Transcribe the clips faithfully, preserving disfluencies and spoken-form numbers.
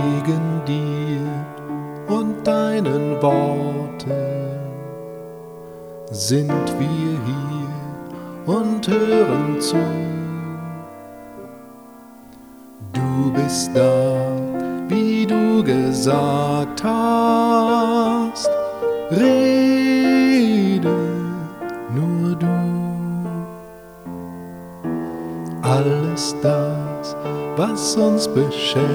wegen dir und deinen Worten sind wir hier und hören zu. Du bist da, wie du gesagt hast, rede nur du. Alles das, was uns beschäftigt,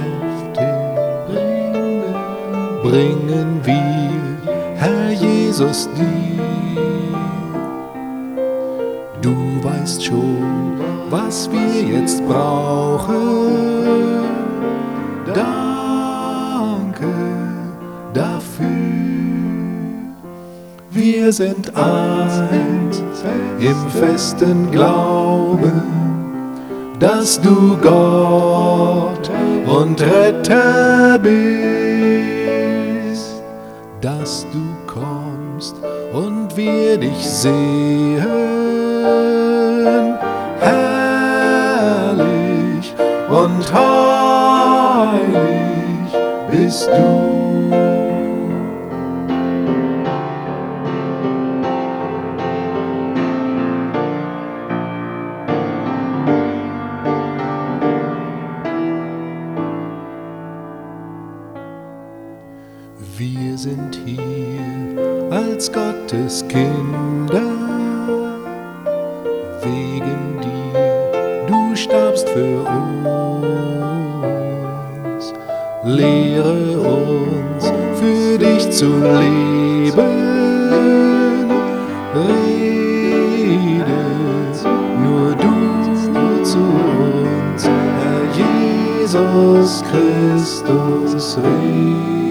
bringen wir, Herr Jesus, dir. Du weißt schon, was wir jetzt brauchen. Danke dafür. Wir sind eins im festen Glauben, dass du Gott und Retter bist, dass du kommst und wir dich sehen. Herrlich und heilig bist du. Wir sind hier als Gottes Kinder, wegen dir, du starbst für uns. Lehre uns, für dich zu leben. Rede nur du zu uns, Herr Jesus Christus, rede.